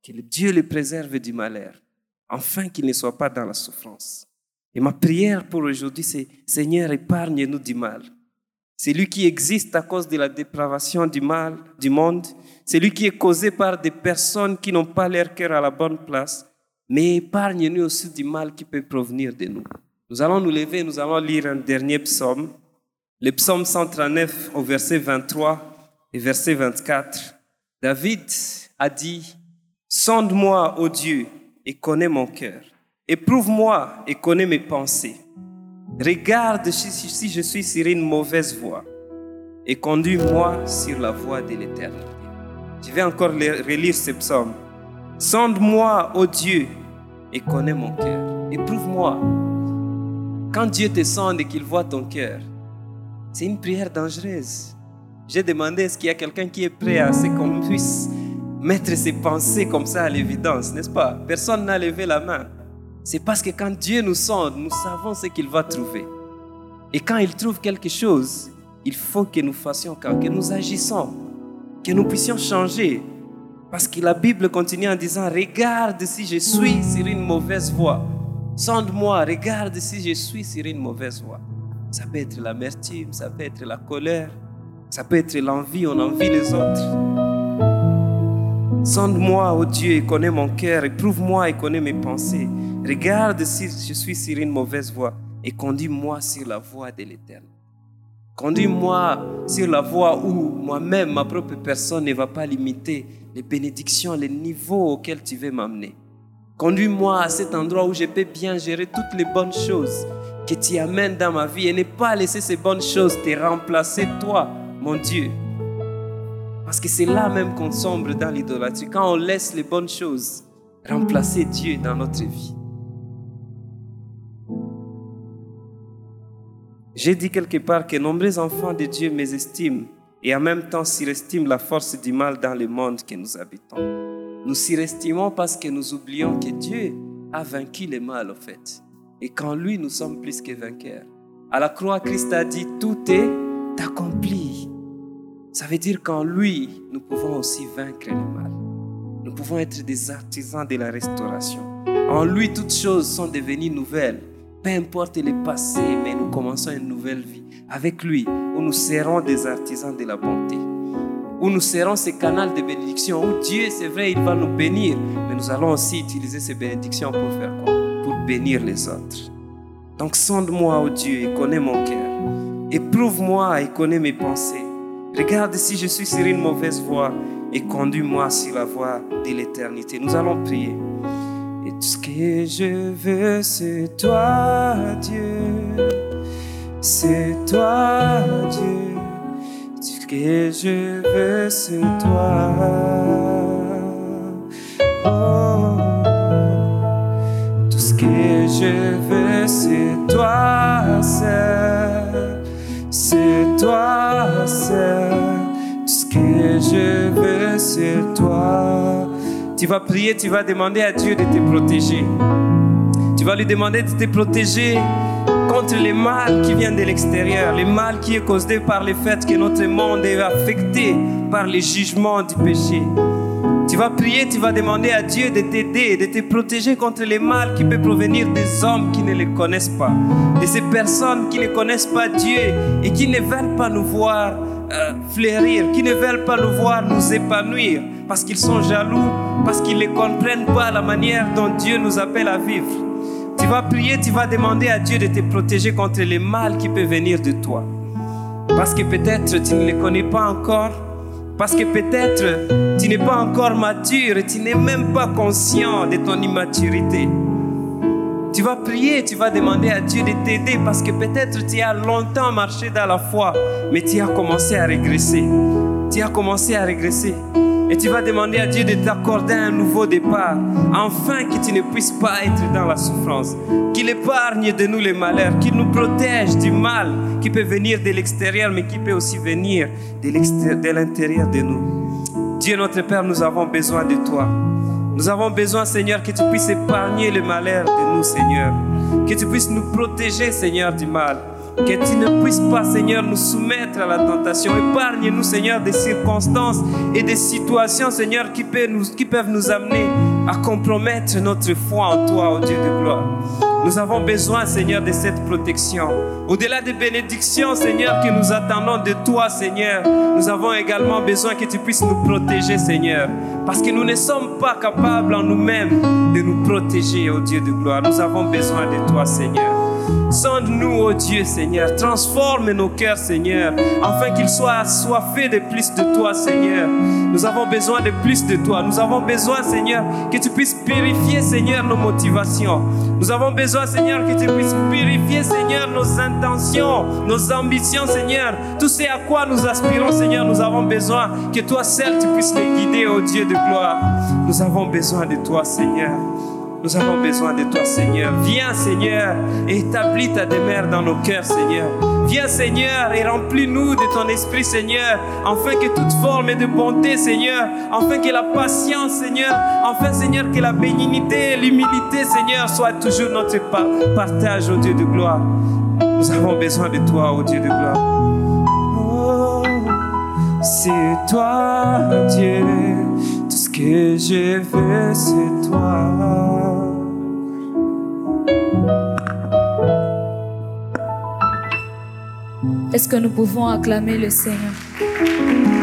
Que Dieu le préserve du malheur, afin qu'il ne soit pas dans la souffrance. Et ma prière pour aujourd'hui, c'est Seigneur, épargne-nous du mal. C'est lui qui existe à cause de la dépravation du mal, du monde. C'est lui qui est causé par des personnes qui n'ont pas leur cœur à la bonne place. Mais épargne-nous aussi du mal qui peut provenir de nous. Nous allons nous lever, nous allons lire un dernier psaume. Le psaume 139 au verset 23 et verset 24. David a dit, « Sonde-moi, ô Dieu, et connais mon cœur. Éprouve-moi et connais mes pensées. Regarde si je suis sur une mauvaise voie et conduis-moi sur la voie de l'éternité. » Je vais encore relire ce psaume. « Sonde-moi, ô Dieu, et connais mon cœur. Éprouve-moi. » Quand Dieu te sonde et qu'il voit ton cœur, c'est une prière dangereuse. J'ai demandé, est-ce qu'il y a quelqu'un qui est prêt à ce qu'on puisse mettre ses pensées comme ça à l'évidence, n'est-ce pas? Personne n'a levé la main. C'est parce que quand Dieu nous sonde, nous savons ce qu'il va trouver. Et quand il trouve quelque chose, il faut que nous fassions, que nous agissons, que nous puissions changer. Parce que la Bible continue en disant, regarde si je suis sur une mauvaise voie. Sonde-moi, regarde si je suis sur une mauvaise voie. Ça peut être l'amertume, ça peut être la colère, ça peut être l'envie, on envie les autres. Sonde-moi, ô Dieu, et connais mon cœur, éprouve-moi et connais mes pensées. Regarde si je suis sur une mauvaise voie et conduis-moi sur la voie de l'Éternel. Conduis-moi sur la voie où moi-même, ma propre personne, ne va pas limiter les bénédictions, les niveaux auxquels tu veux m'amener. Conduis-moi à cet endroit où je peux bien gérer toutes les bonnes choses que tu amènes dans ma vie et ne pas laisser ces bonnes choses te remplacer, toi, mon Dieu. Parce que c'est là même qu'on sombre dans l'idolâtrie, quand on laisse les bonnes choses remplacer Dieu dans notre vie. J'ai dit quelque part que nombreux enfants de Dieu mésestiment et en même temps surestiment la force du mal dans le monde que nous habitons. Nous surestimons parce que nous oublions que Dieu a vaincu le mal, en fait. Et qu'en lui, nous sommes plus que vainqueurs. À la croix, Christ a dit, tout est accompli. Ça veut dire qu'en lui, nous pouvons aussi vaincre le mal. Nous pouvons être des artisans de la restauration. En lui, toutes choses sont devenues nouvelles. Peu importe le passé, mais nous commençons une nouvelle vie. Avec lui, où nous serons des artisans de la bonté. Où nous serons ces canaux de bénédiction. Où Dieu, c'est vrai, il va nous bénir. Mais nous allons aussi utiliser ces bénédictions pour faire quoi? Pour bénir les autres. Donc sonde-moi, ô Dieu, et connais mon cœur. Éprouve-moi et connais mes pensées. Regarde si je suis sur une mauvaise voie et conduis-moi sur la voie de l'éternité. Nous allons prier. Et tout ce que je veux, c'est toi, Dieu. C'est toi, Dieu. Tout ce que je veux, c'est toi. Oh. Tout ce que je veux, c'est toi, Seigneur. C'est toi, Seigneur. Tout ce que je veux, c'est toi. Tu vas prier, tu vas demander à Dieu de te protéger. Tu vas lui demander de te protéger contre le mal qui vient de l'extérieur, le mal qui est causé par le fait que notre monde est affecté par les jugements du péché. Tu vas prier, tu vas demander à Dieu de t'aider, de te protéger contre le mal qui peut provenir des hommes qui ne le connaissent pas, de ces personnes qui ne connaissent pas Dieu et qui ne veulent pas nous voir fleurir, qui ne veulent pas nous voir nous épanouir parce qu'ils sont jaloux, parce qu'ils ne comprennent pas la manière dont Dieu nous appelle à vivre. Tu vas prier, tu vas demander à Dieu de te protéger contre le mal qui peut venir de toi. Parce que peut-être tu ne le connais pas encore, parce que peut-être tu n'es pas encore mature et tu n'es même pas conscient de ton immaturité. Tu vas prier, tu vas demander à Dieu de t'aider parce que peut-être tu as longtemps marché dans la foi, mais tu as commencé à régresser. Tu as commencé à régresser. Et tu vas demander à Dieu de t'accorder un nouveau départ, afin que tu ne puisses pas être dans la souffrance. Qu'il épargne de nous les malheurs, qu'il nous protège du mal qui peut venir de l'extérieur, mais qui peut aussi venir de l'intérieur de nous. Dieu notre Père, nous avons besoin de toi. Nous avons besoin, Seigneur, que tu puisses épargner le malheur de nous, Seigneur. Que tu puisses nous protéger, Seigneur, du mal. Que tu ne puisses pas, Seigneur, nous soumettre à la tentation. Épargne-nous, Seigneur, des circonstances et des situations, Seigneur, qui peuvent nous amener à compromettre notre foi en toi, ô Dieu de gloire. Nous avons besoin, Seigneur, de cette protection. Au-delà des bénédictions, Seigneur, que nous attendons de toi, Seigneur, nous avons également besoin que tu puisses nous protéger, Seigneur. Parce que nous ne sommes pas capables en nous-mêmes de nous protéger, ô Dieu de gloire. Nous avons besoin de toi, Seigneur. Sonde-nous, ô Dieu, Seigneur. Transforme nos cœurs, Seigneur, afin qu'ils soient assoiffés de plus de toi, Seigneur. Nous avons besoin de plus de toi. Nous avons besoin, Seigneur, que tu puisses purifier, Seigneur, nos motivations. Nous avons besoin, Seigneur, que tu puisses purifier, Seigneur, nos intentions, nos ambitions, Seigneur. Tout ce à quoi nous aspirons, Seigneur, nous avons besoin que toi seul, tu puisses les guider, ô Dieu de gloire. Nous avons besoin de toi, Seigneur. Nous avons besoin de toi, Seigneur. Viens, Seigneur, et établis ta demeure dans nos cœurs, Seigneur. Viens, Seigneur, et remplis-nous de ton esprit, Seigneur, afin que toute forme de bonté, Seigneur, afin que la patience, Seigneur, afin, Seigneur, que la bénignité et l'humilité, Seigneur, soient toujours notre partage, ô Dieu de gloire. Nous avons besoin de toi, ô Dieu de gloire. Oh, c'est toi, Dieu. Tout ce que je veux, c'est toi. Est-ce que nous pouvons acclamer le Seigneur?